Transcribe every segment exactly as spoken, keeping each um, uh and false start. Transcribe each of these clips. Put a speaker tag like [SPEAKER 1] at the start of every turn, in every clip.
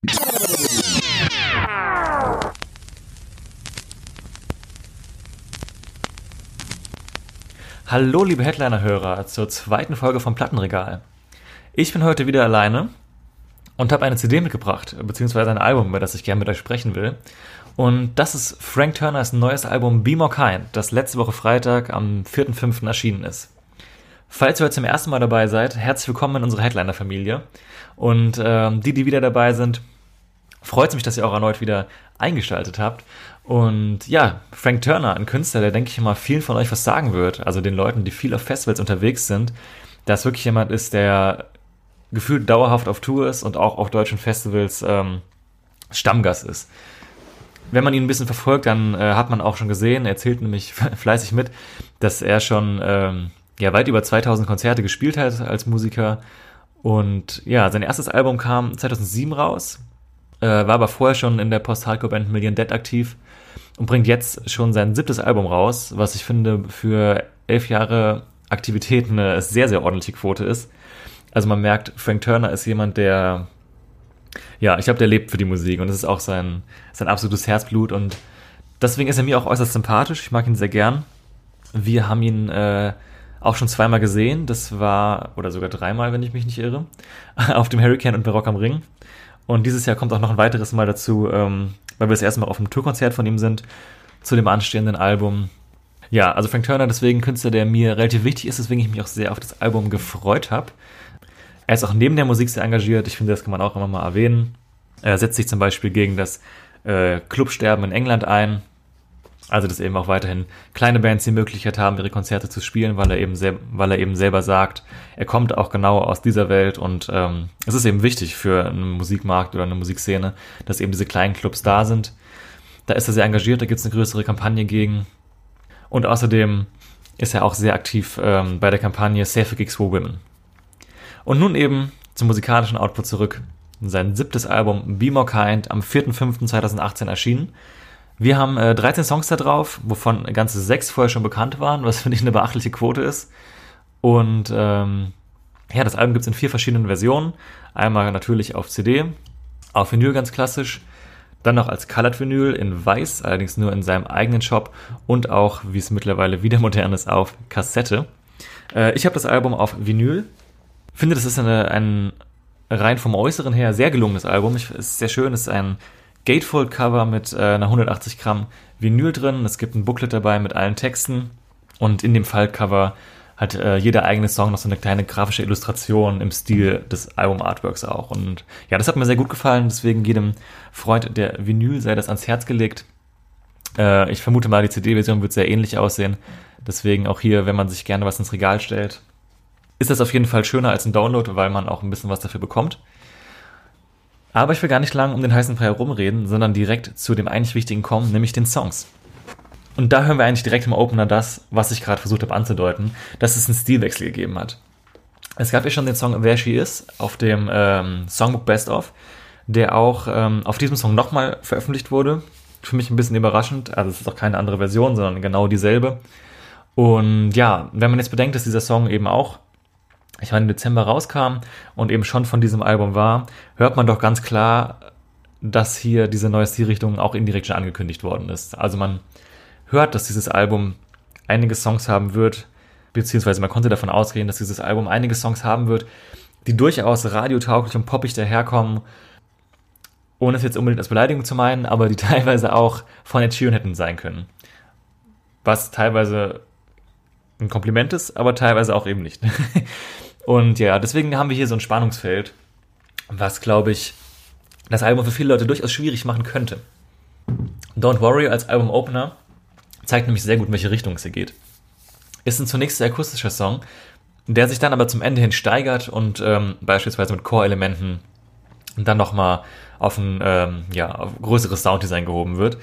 [SPEAKER 1] Hallo liebe Headliner-Hörer zur zweiten Folge vom Plattenregal. Ich bin heute wieder alleine und habe eine C D mitgebracht, beziehungsweise ein Album, über das ich gerne mit euch sprechen will. Und das ist Frank Turners neues Album Be More Kind, das letzte Woche Freitag am vierten fünften erschienen ist. Falls ihr heute zum ersten Mal dabei seid, herzlich willkommen in unserer Headliner-Familie. Und ähm, die, die wieder dabei sind, freut es mich, dass ihr auch erneut wieder eingeschaltet habt. Und ja, Frank Turner, ein Künstler, der, denke ich mal, vielen von euch was sagen wird, also den Leuten, die viel auf Festivals unterwegs sind, dass wirklich jemand ist, der gefühlt dauerhaft auf Tour ist und auch auf deutschen Festivals ähm, Stammgast ist. Wenn man ihn ein bisschen verfolgt, dann äh, hat man auch schon gesehen, er erzählt nämlich fleißig mit, dass er schon ähm, ja, weit über zweitausend Konzerte gespielt hat als Musiker. Und ja, sein erstes Album kam zweitausendsieben raus, äh, war aber vorher schon in der Post-Hardcore-Band Million Dead aktiv und bringt jetzt schon sein siebtes Album raus, was ich finde für elf Jahre Aktivität eine sehr, sehr ordentliche Quote ist. Also man merkt, Frank Turner ist jemand, der, ja, ich glaube, der lebt für die Musik und das ist auch sein, sein absolutes Herzblut und deswegen ist er mir auch äußerst sympathisch. Ich mag ihn sehr gern. Wir haben ihn äh, auch schon zweimal gesehen. Das war, oder sogar dreimal, wenn ich mich nicht irre, auf dem Hurricane und bei Rock am Ring. Und dieses Jahr kommt auch noch ein weiteres Mal dazu, ähm, weil wir das erste Mal auf einem Tourkonzert von ihm sind, zu dem anstehenden Album. Ja, also Frank Turner, deswegen ein Künstler, der mir relativ wichtig ist, deswegen ich mich auch sehr auf das Album gefreut habe. Er ist auch neben der Musik sehr engagiert, ich finde, das kann man auch immer mal erwähnen. Er setzt sich zum Beispiel gegen das äh, Clubsterben in England ein, also dass eben auch weiterhin kleine Bands die Möglichkeit haben, ihre Konzerte zu spielen, weil er eben, sel- weil er eben selber sagt, er kommt auch genau aus dieser Welt und ähm, es ist eben wichtig für einen Musikmarkt oder eine Musikszene, dass eben diese kleinen Clubs da sind. Da ist er sehr engagiert, da gibt es eine größere Kampagne gegen. Und außerdem ist er auch sehr aktiv ähm, bei der Kampagne Safer Gigs for Women. Und nun eben zum musikalischen Output zurück. Sein siebtes Album Be More Kind am vierten fünften zweitausendachtzehn erschienen. Wir haben äh, dreizehn Songs da drauf, wovon ganze sechs vorher schon bekannt waren, was finde ich eine beachtliche Quote ist. Und ähm, ja, das Album gibt es in vier verschiedenen Versionen. Einmal natürlich auf C D, auf Vinyl ganz klassisch, dann noch als Colored Vinyl in Weiß, allerdings nur in seinem eigenen Shop und auch, wie es mittlerweile wieder modern ist, auf Kassette. Äh, ich habe das Album auf Vinyl. Finde, das ist eine, ein rein vom Äußeren her sehr gelungenes Album. Ich, es ist sehr schön, es ist ein Gatefold-Cover mit äh, einer hundertachtzig Gramm Vinyl drin. Es gibt ein Booklet dabei mit allen Texten und in dem Faltcover hat äh, jeder eigene Song noch so eine kleine grafische Illustration im Stil des Album-Artworks auch. Und ja, das hat mir sehr gut gefallen, deswegen jedem Freund der Vinyl sei das ans Herz gelegt. Äh, ich vermute mal, die C D-Version wird sehr ähnlich aussehen. Deswegen auch hier, wenn man sich gerne was ins Regal stellt, ist das auf jeden Fall schöner als ein Download, weil man auch ein bisschen was dafür bekommt. Aber ich will gar nicht lange um den heißen Brei herumreden, sondern direkt zu dem eigentlich Wichtigen kommen, nämlich den Songs. Und da hören wir eigentlich direkt im Opener das, was ich gerade versucht habe anzudeuten, dass es einen Stilwechsel gegeben hat. Es gab ja schon den Song There She Is auf dem ähm, Songbook Best Of, der auch ähm, auf diesem Song nochmal veröffentlicht wurde. Für mich ein bisschen überraschend, also es ist auch keine andere Version, sondern genau dieselbe. Und ja, wenn man jetzt bedenkt, dass dieser Song eben auch, ich meine, im Dezember rauskam und eben schon von diesem Album war, hört man doch ganz klar, dass hier diese neue Stilrichtung auch indirekt schon angekündigt worden ist. Also man hört, dass dieses Album einige Songs haben wird, beziehungsweise man konnte davon ausgehen, dass dieses Album einige Songs haben wird, die durchaus radiotauglich und poppig daherkommen, ohne es jetzt unbedingt als Beleidigung zu meinen, aber die teilweise auch von Ed Sheeran hätten sein können. Was teilweise ein Kompliment ist, aber teilweise auch eben nicht. Und ja, deswegen haben wir hier so ein Spannungsfeld, was, glaube ich, das Album für viele Leute durchaus schwierig machen könnte. Don't Worry als Album-Opener zeigt nämlich sehr gut, in welche Richtung es hier geht. Ist ein zunächst sehr akustischer Song, der sich dann aber zum Ende hin steigert und ähm, beispielsweise mit Core-Elementen dann nochmal auf ein ähm, ja, auf größeres Sounddesign gehoben wird.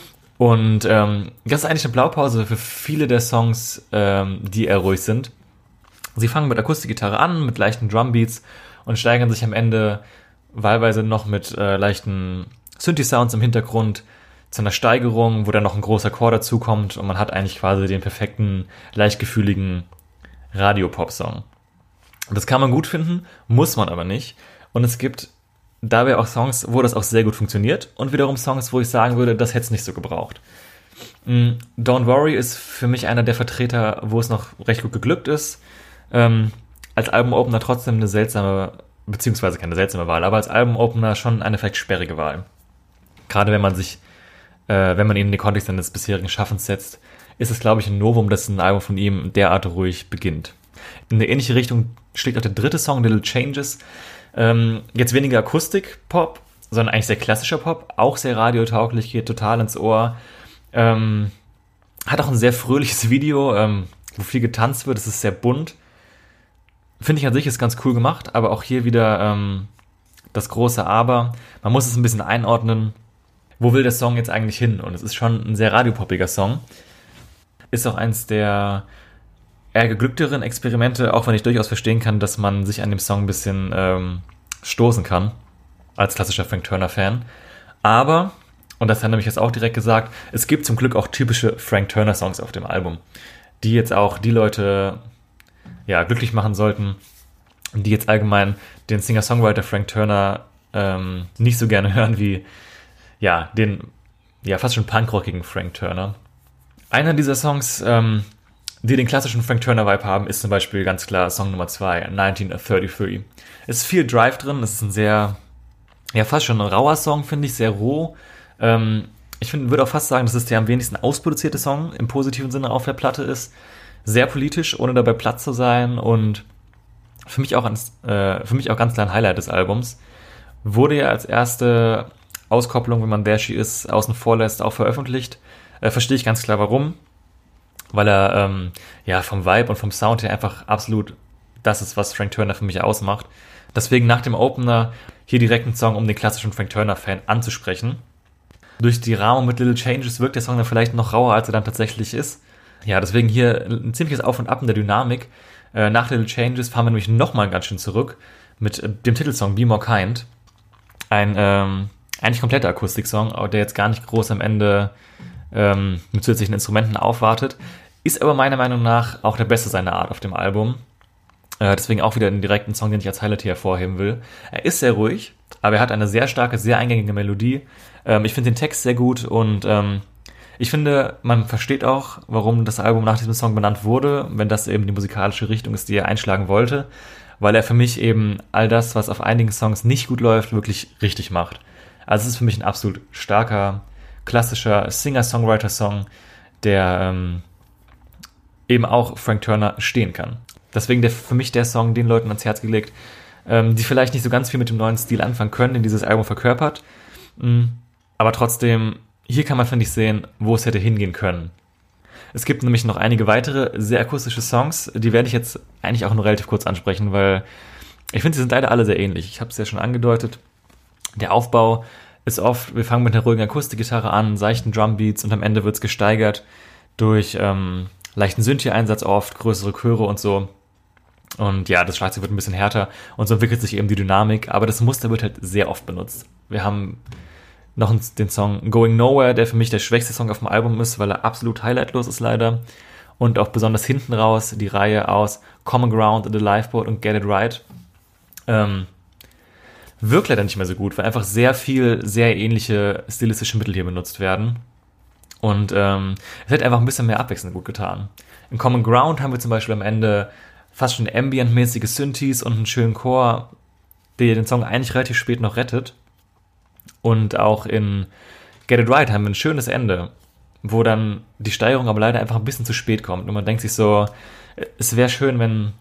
[SPEAKER 1] Und ähm, das ist eigentlich eine Blaupause für viele der Songs, ähm, die eher ruhig sind. Sie fangen mit Akustikgitarre an, mit leichten Drumbeats und steigern sich am Ende wahlweise noch mit äh, leichten Synthi-Sounds im Hintergrund zu einer Steigerung, wo dann noch ein großer Chor dazukommt und man hat eigentlich quasi den perfekten, leichtgefühligen Radio-Pop-Song. Das kann man gut finden, muss man aber nicht. Und es gibt dabei auch Songs, wo das auch sehr gut funktioniert und wiederum Songs, wo ich sagen würde, das hätte es nicht so gebraucht. Don't Worry ist für mich einer der Vertreter, wo es noch recht gut geglückt ist. Ähm, als Album-Opener trotzdem eine seltsame, beziehungsweise keine seltsame Wahl, aber als Album-Opener schon eine vielleicht sperrige Wahl. Gerade wenn man sich, äh, wenn man ihn in den Kontext seines bisherigen Schaffens setzt, ist es, glaube ich, ein Novum, dass ein Album von ihm derart ruhig beginnt. In eine ähnliche Richtung schlägt auch der dritte Song, Little Changes. Ähm, jetzt weniger Akustik-Pop, sondern eigentlich sehr klassischer Pop, auch sehr radiotauglich, geht total ins Ohr. Ähm, hat auch ein sehr fröhliches Video, ähm, wo viel getanzt wird, es ist sehr bunt. Finde ich an sich ist ganz cool gemacht, aber auch hier wieder ähm, das große Aber. Man muss es ein bisschen einordnen, wo will der Song jetzt eigentlich hin? Und es ist schon ein sehr radiopoppiger Song. Ist auch eins der eher geglückteren Experimente, auch wenn ich durchaus verstehen kann, dass man sich an dem Song ein bisschen ähm, stoßen kann, als klassischer Frank Turner-Fan. Aber, und das hat nämlich jetzt auch direkt gesagt, es gibt zum Glück auch typische Frank Turner-Songs auf dem Album, die jetzt auch die Leute ja, glücklich machen sollten, die jetzt allgemein den Singer-Songwriter Frank Turner ähm, nicht so gerne hören wie ja, den ja fast schon punkrockigen Frank Turner. Einer dieser Songs, ähm, die den klassischen Frank Turner-Vibe haben, ist zum Beispiel ganz klar Song Nummer zwei, neunzehnhundertdreiunddreißig. Es ist viel Drive drin, es ist ein sehr, ja fast schon ein rauer Song, finde ich, sehr roh. Ähm, ich find, würde auch fast sagen, dass es der am wenigsten ausproduzierte Song im positiven Sinne auf der Platte ist. Sehr politisch, ohne dabei platt zu sein und für mich auch, ans, äh, für mich auch ganz klar ein Highlight des Albums. Wurde ja als erste Auskopplung, wenn man There She Is außen vor lässt, auch veröffentlicht. Äh, verstehe ich ganz klar warum. Weil er ähm, ja vom Vibe und vom Sound her einfach absolut das ist, was Frank Turner für mich ausmacht. Deswegen nach dem Opener hier direkt einen Song, um den klassischen Frank Turner-Fan anzusprechen. Durch die Rahmung mit Little Changes wirkt der Song dann vielleicht noch rauer, als er dann tatsächlich ist. Ja, deswegen hier ein ziemliches Auf und Ab in der Dynamik. Äh, nach Little Changes fahren wir nämlich nochmal ganz schön zurück mit äh, dem Titelsong Be More Kind. Ein ähm, eigentlich kompletter Akustiksong, der jetzt gar nicht groß am Ende ähm, mit zusätzlichen Instrumenten aufwartet. Ist aber meiner Meinung nach auch der beste seiner Art auf dem Album. Äh, deswegen auch wieder einen direkten Song, den ich als Highlight hier hervorheben will. Er ist sehr ruhig, aber er hat eine sehr starke, sehr eingängige Melodie. Ähm, ich finde den Text sehr gut und ähm, ich finde, man versteht auch, warum das Album nach diesem Song benannt wurde, wenn das eben die musikalische Richtung ist, die er einschlagen wollte, weil er für mich eben all das, was auf einigen Songs nicht gut läuft, wirklich richtig macht. Also es ist für mich ein absolut starker, klassischer Singer-Songwriter-Song, der ähm, eben auch Frank Turner stehen kann. Deswegen der, für mich der Song den Leuten ans Herz gelegt, ähm, die vielleicht nicht so ganz viel mit dem neuen Stil anfangen können, den dieses Album verkörpert, mhm. aber trotzdem hier kann man, finde ich, sehen, wo es hätte hingehen können. Es gibt nämlich noch einige weitere sehr akustische Songs, die werde ich jetzt eigentlich auch nur relativ kurz ansprechen, weil ich finde, sie sind leider alle sehr ähnlich. Ich habe es ja schon angedeutet. Der Aufbau ist oft, wir fangen mit einer ruhigen Akustikgitarre an, seichten Drumbeats und am Ende wird es gesteigert durch ähm, leichten Synthi-Einsatz oft, größere Chöre und so. Und ja, das Schlagzeug wird ein bisschen härter und so entwickelt sich eben die Dynamik, aber das Muster wird halt sehr oft benutzt. Wir haben noch den Song Going Nowhere, der für mich der schwächste Song auf dem Album ist, weil er absolut highlightlos ist leider. Und auch besonders hinten raus die Reihe aus Common Ground, The Lifeboat und Get It Right. Ähm, wirkt leider nicht mehr so gut, weil einfach sehr viel, sehr ähnliche stilistische Mittel hier benutzt werden. Und ähm, es hätte einfach ein bisschen mehr Abwechslung gut getan. In Common Ground haben wir zum Beispiel am Ende fast schon ambient-mäßige Synthes und einen schönen Chor, der den Song eigentlich relativ spät noch rettet. Und auch in Get It Right haben wir ein schönes Ende, wo dann die Steigerung aber leider einfach ein bisschen zu spät kommt. Und man denkt sich so, es wäre schön, wenn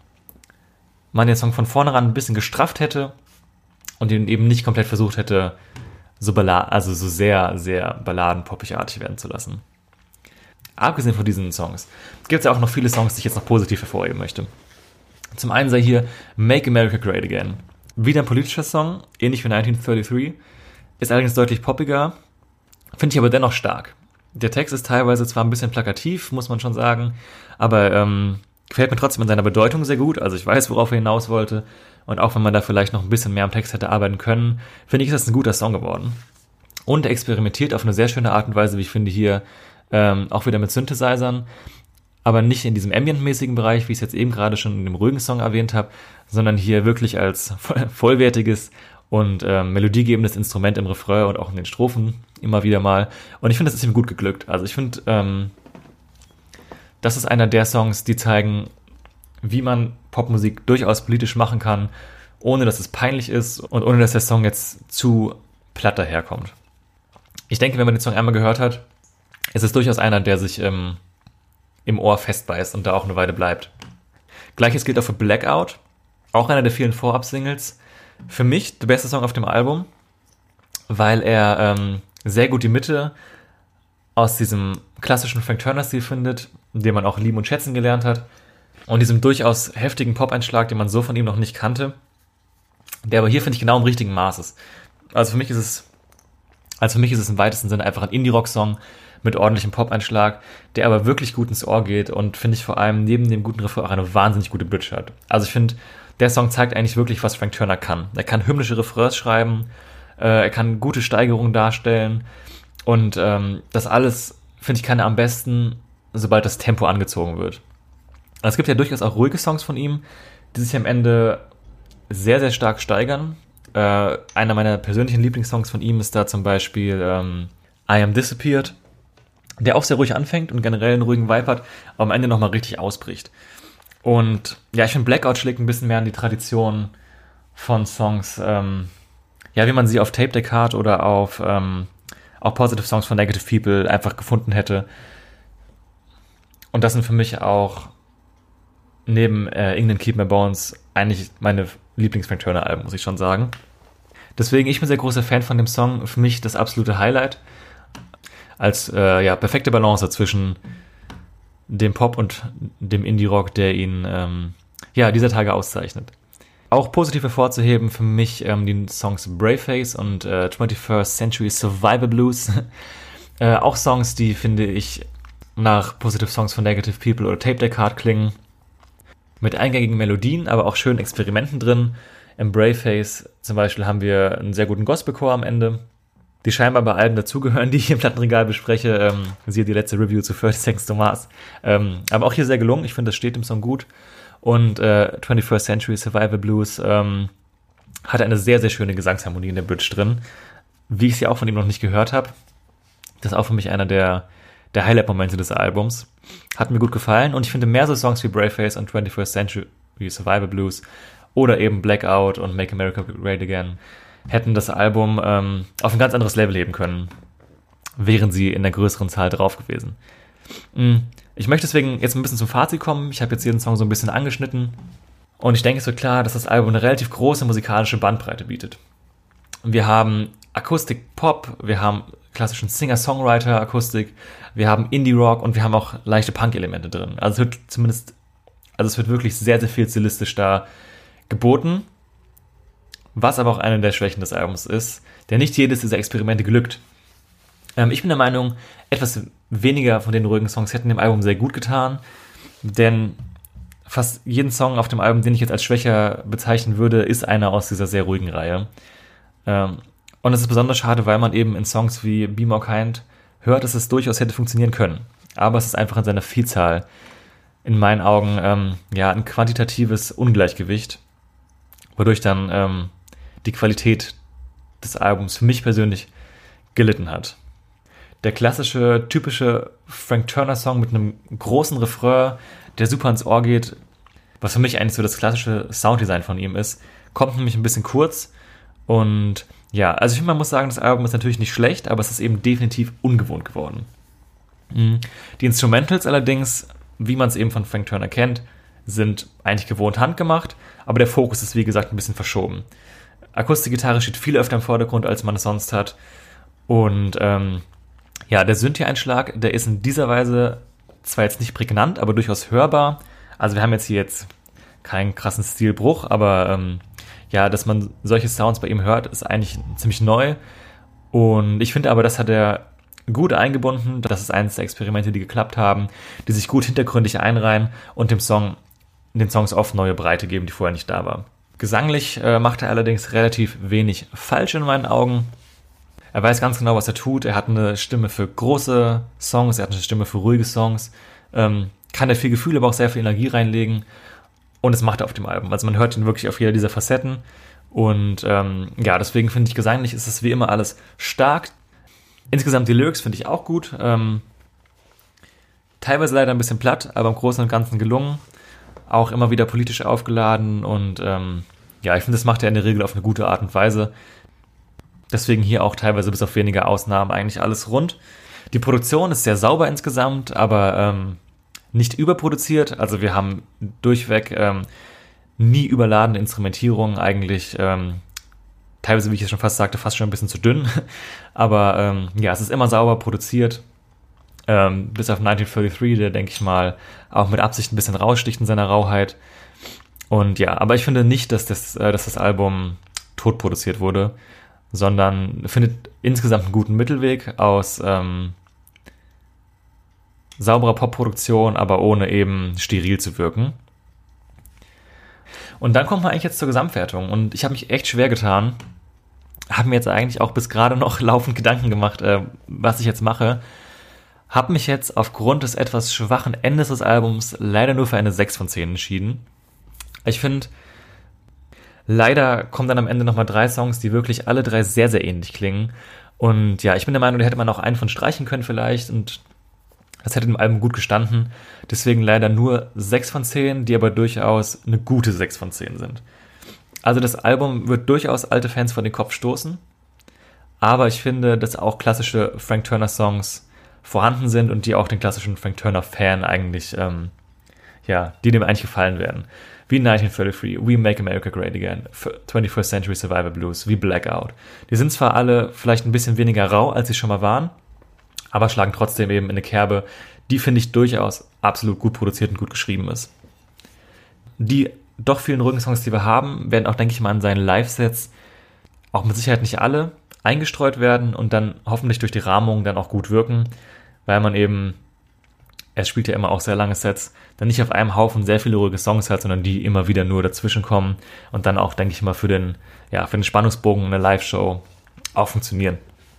[SPEAKER 1] man den Song von vornherein ein bisschen gestrafft hätte und ihn eben nicht komplett versucht hätte, so balla- also so sehr, sehr balladenpoppig-artig werden zu lassen. Abgesehen von diesen Songs gibt es ja auch noch viele Songs, die ich jetzt noch positiv hervorheben möchte. Zum einen sei hier Make America Great Again. Wieder ein politischer Song, ähnlich wie neunzehnhundertdreiunddreißig. Ist allerdings deutlich poppiger, finde ich aber dennoch stark. Der Text ist teilweise zwar ein bisschen plakativ, muss man schon sagen, aber ähm, gefällt mir trotzdem in seiner Bedeutung sehr gut. Also ich weiß, worauf er hinaus wollte. Und auch wenn man da vielleicht noch ein bisschen mehr am Text hätte arbeiten können, finde ich, ist das ein guter Song geworden. Und er experimentiert auf eine sehr schöne Art und Weise, wie ich finde, hier ähm, auch wieder mit Synthesizern, aber nicht in diesem ambient-mäßigen Bereich, wie ich es jetzt eben gerade schon in dem ruhigen Song erwähnt habe, sondern hier wirklich als vollwertiges und ähm, melodiegebendes Instrument im Refrain und auch in den Strophen immer wieder mal. Und ich finde, das ist ihm gut geglückt. Also ich finde, ähm, das ist einer der Songs, die zeigen, wie man Popmusik durchaus politisch machen kann, ohne dass es peinlich ist und ohne dass der Song jetzt zu platt daherkommt. Ich denke, wenn man den Song einmal gehört hat, ist es durchaus einer, der sich ähm, im Ohr festbeißt und da auch eine Weile bleibt. Gleiches gilt auch für Blackout, auch einer der vielen Vorab-Singles. Für mich der beste Song auf dem Album, weil er ähm, sehr gut die Mitte aus diesem klassischen Frank Turner-Stil findet, den man auch lieben und schätzen gelernt hat, und diesem durchaus heftigen Pop-Einschlag, den man so von ihm noch nicht kannte, der aber hier, finde ich, genau im richtigen Maß ist. Also für mich ist es, also für mich ist es im weitesten Sinne einfach ein Indie-Rock-Song mit ordentlichem Pop-Einschlag, der aber wirklich gut ins Ohr geht und, finde ich, vor allem neben dem guten Refrain auch eine wahnsinnig gute Bridge hat. Also ich finde, der Song zeigt eigentlich wirklich, was Frank Turner kann. Er kann hymnische Refrains schreiben, äh, er kann gute Steigerungen darstellen und ähm, das alles, finde ich, kann er am besten, sobald das Tempo angezogen wird. Es gibt ja durchaus auch ruhige Songs von ihm, die sich am Ende sehr, sehr stark steigern. Äh, einer meiner persönlichen Lieblingssongs von ihm ist da zum Beispiel ähm, I Am Disappeared, der auch sehr ruhig anfängt und generell einen ruhigen Vibe hat, aber am Ende nochmal richtig ausbricht. Und ja, ich finde, Blackout schlägt ein bisschen mehr an die Tradition von Songs, ähm, ja, wie man sie auf Tape Deck hat oder auf ähm, auch Positive Songs von Negative People einfach gefunden hätte. Und das sind für mich auch neben äh, England Keep My Bones eigentlich meine Lieblings-Frank Turner-Alben, muss ich schon sagen. Deswegen, ich bin sehr großer Fan von dem Song. Für mich das absolute Highlight. Als äh, ja, perfekte Balance zwischen dem Pop und dem Indie-Rock, der ihn ähm, ja, dieser Tage auszeichnet. Auch positiv hervorzuheben für mich ähm, die Songs Braveface und äh, twenty-first Century Survivor Blues. äh, auch Songs, die, finde ich, nach Positive Songs von Negative People oder Tape Deck Hard klingen. Mit eingängigen Melodien, aber auch schönen Experimenten drin. Im Braveface zum Beispiel haben wir einen sehr guten Gospelchor am Ende, die scheinbar bei Alben dazugehören, die ich im Plattenregal bespreche. Ähm, siehe die letzte Review zu thirty Seconds to Mars. Ähm, aber auch hier sehr gelungen. Ich finde, das steht im Song gut. Und äh, twenty-first Century Survivor Blues ähm, hat eine sehr, sehr schöne Gesangsharmonie in der Bridge drin, wie ich sie auch von ihm noch nicht gehört habe. Das ist auch für mich einer der, der Highlight-Momente des Albums. Hat mir gut gefallen und ich finde, mehr so Songs wie Braveface und twenty-first Century Survivor Blues oder eben Blackout und Make America Great Again hätten das Album ähm, auf ein ganz anderes Level heben können, wären sie in der größeren Zahl drauf gewesen. Ich möchte deswegen jetzt ein bisschen zum Fazit kommen. Ich habe jetzt jeden Song so ein bisschen angeschnitten und ich denke, es wird klar, dass das Album eine relativ große musikalische Bandbreite bietet. Wir haben Akustik-Pop, wir haben klassischen Singer-Songwriter-Akustik, wir haben Indie-Rock und wir haben auch leichte Punk-Elemente drin. Also es wird zumindest, also es wird wirklich sehr, sehr viel stilistisch da geboten, was aber auch eine der Schwächen des Albums ist, denn nicht jedes dieser Experimente glückt. Ähm, ich bin der Meinung, etwas weniger von den ruhigen Songs hätten dem Album sehr gut getan, denn fast jeden Song auf dem Album, den ich jetzt als schwächer bezeichnen würde, ist einer aus dieser sehr ruhigen Reihe. Ähm, und es ist besonders schade, weil man eben in Songs wie Be More Kind hört, dass es durchaus hätte funktionieren können. Aber es ist einfach in seiner Vielzahl in meinen Augen ähm, ja ein quantitatives Ungleichgewicht, wodurch dann ähm, die Qualität des Albums für mich persönlich gelitten hat. Der klassische, typische Frank Turner Song mit einem großen Refrain, der super ins Ohr geht, was für mich eigentlich so das klassische Sounddesign von ihm ist, kommt nämlich ein bisschen kurz. Und ja, also ich finde, man muss sagen, das Album ist natürlich nicht schlecht, aber es ist eben definitiv ungewohnt geworden. Die Instrumentals allerdings, wie man es eben von Frank Turner kennt, sind eigentlich gewohnt handgemacht, aber der Fokus ist, wie gesagt, ein bisschen verschoben. Akustikgitarre steht viel öfter im Vordergrund, als man es sonst hat. Und ähm, ja, der Synthi-Einschlag, der ist in dieser Weise zwar jetzt nicht prägnant, aber durchaus hörbar. Also wir haben jetzt hier jetzt keinen krassen Stilbruch, aber ähm, ja, dass man solche Sounds bei ihm hört, ist eigentlich ziemlich neu. Und ich finde aber, das hat er gut eingebunden. Das ist eines der Experimente, die geklappt haben, die sich gut hintergründig einreihen und dem Song, den Songs oft neue Breite geben, die vorher nicht da war. Gesanglich äh, macht er allerdings relativ wenig falsch in meinen Augen. Er weiß ganz genau, was er tut. Er hat eine Stimme für große Songs, er hat eine Stimme für ruhige Songs. Ähm, kann er viel Gefühl, aber auch sehr viel Energie reinlegen. Und das macht er auf dem Album. Also man hört ihn wirklich auf jeder dieser Facetten. Und ähm, ja, deswegen finde ich, gesanglich ist es wie immer alles stark. Insgesamt die Lyrics finde ich auch gut. Ähm, teilweise leider ein bisschen platt, aber im Großen und Ganzen gelungen. Auch immer wieder politisch aufgeladen und ähm, ja, ich finde, das macht er in der Regel auf eine gute Art und Weise. Deswegen hier auch teilweise bis auf wenige Ausnahmen eigentlich alles rund. Die Produktion ist sehr sauber insgesamt, aber ähm, nicht überproduziert. Also wir haben durchweg ähm, nie überladene Instrumentierung, eigentlich ähm, teilweise, wie ich es schon fast sagte, fast schon ein bisschen zu dünn. Aber ähm, ja, es ist immer sauber produziert. Ähm, bis auf neunzehnhundertdreiunddreißig, der, denke ich mal, auch mit Absicht ein bisschen raussticht in seiner Rauheit. Und ja, aber ich finde nicht, dass das, äh, dass das Album tot produziert wurde, sondern findet insgesamt einen guten Mittelweg aus ähm, sauberer Popproduktion, aber ohne eben steril zu wirken. Und dann kommt man eigentlich jetzt zur Gesamtwertung. Und ich habe mich echt schwer getan, habe mir jetzt eigentlich auch bis gerade noch laufend Gedanken gemacht, äh, was ich jetzt mache. Habe mich jetzt aufgrund des etwas schwachen Endes des Albums leider nur für eine sechs von zehn entschieden. Ich finde, leider kommen dann am Ende nochmal drei Songs, die wirklich alle drei sehr, sehr ähnlich klingen. Und ja, ich bin der Meinung, da hätte man auch einen von streichen können vielleicht und das hätte dem Album gut gestanden. Deswegen leider nur sechs von zehn, die aber durchaus eine gute sechs von zehn sind. Also das Album wird durchaus alte Fans vor den Kopf stoßen. Aber ich finde, dass auch klassische Frank Turner Songs vorhanden sind und die auch den klassischen Frank Turner Fan eigentlich, ähm, ja, die dem eigentlich gefallen werden. Wie neunzehnhundertdreiunddreißig, We Make America Great Again, twenty-first Century Survivor Blues, wie Blackout. Die sind zwar alle vielleicht ein bisschen weniger rau, als sie schon mal waren, aber schlagen trotzdem eben in eine Kerbe, die, finde ich, durchaus absolut gut produziert und gut geschrieben ist. Die doch vielen ruhigen Songs, die wir haben, werden auch, denke ich mal, in seinen Live-Sets, auch mit Sicherheit nicht alle, eingestreut werden und dann hoffentlich durch die Rahmung dann auch gut wirken, weil man eben, er spielt ja immer auch sehr lange Sets, dann nicht auf einem Haufen sehr viele ruhige Songs hat, sondern die immer wieder nur dazwischen kommen und dann auch, denke ich mal, für den, ja, für den Spannungsbogen in der Live-Show auch funktionieren.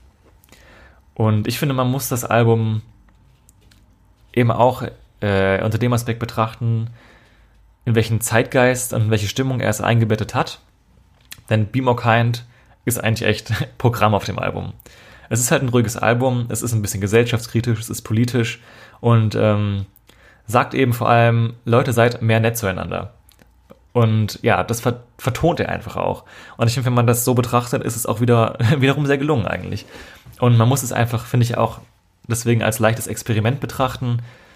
[SPEAKER 1] Und ich finde, man muss das Album eben auch äh, unter dem Aspekt betrachten, in welchen Zeitgeist und in welche Stimmung er es eingebettet hat. Denn Be More Kind ist eigentlich echt Programm auf dem Album. Es ist halt ein ruhiges Album, es ist ein bisschen gesellschaftskritisch, es ist politisch und ähm, sagt eben vor allem, Leute, seid mehr nett zueinander. Und ja, das ver- vertont er einfach auch. Und ich finde, wenn man das so betrachtet, ist es auch wieder wiederum sehr gelungen eigentlich. Und man muss es einfach, finde ich, auch deswegen als leichtes Experiment betrachten,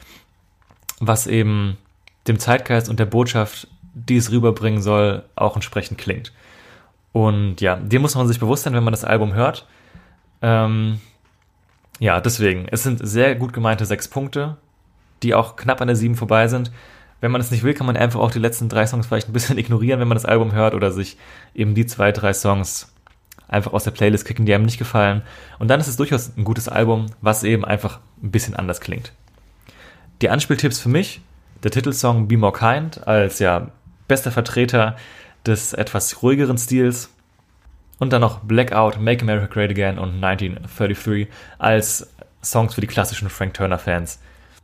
[SPEAKER 1] was eben dem Zeitgeist und der Botschaft, die es rüberbringen soll, auch entsprechend klingt. Und ja, dem muss man sich bewusst sein, wenn man das Album hört. Ähm, ja, deswegen, es sind sehr gut gemeinte sechs Punkte, die auch knapp an der sieben vorbei sind. Wenn man es nicht will, kann man einfach auch die letzten drei Songs vielleicht ein bisschen ignorieren, wenn man das Album hört oder sich eben die zwei, drei Songs einfach aus der Playlist kicken, die einem nicht gefallen. Und dann ist es durchaus ein gutes Album, was eben einfach ein bisschen anders klingt. Die Anspieltipps für mich, der Titelsong Be More Kind als ja bester Vertreter des etwas ruhigeren Stils und dann noch Blackout, Make America Great Again und neunzehnhundertdreiunddreißig als Songs für die klassischen Frank Turner Fans.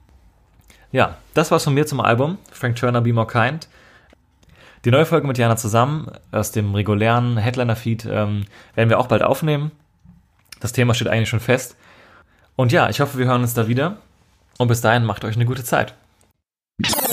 [SPEAKER 1] Ja, das war's von mir zum Album Frank Turner Be More Kind. Die neue Folge mit Jana zusammen aus dem regulären Headliner-Feed ähm, werden wir auch bald aufnehmen. Das Thema steht eigentlich schon fest. Und ja, ich hoffe, wir hören uns da wieder. Und bis dahin macht euch eine gute Zeit.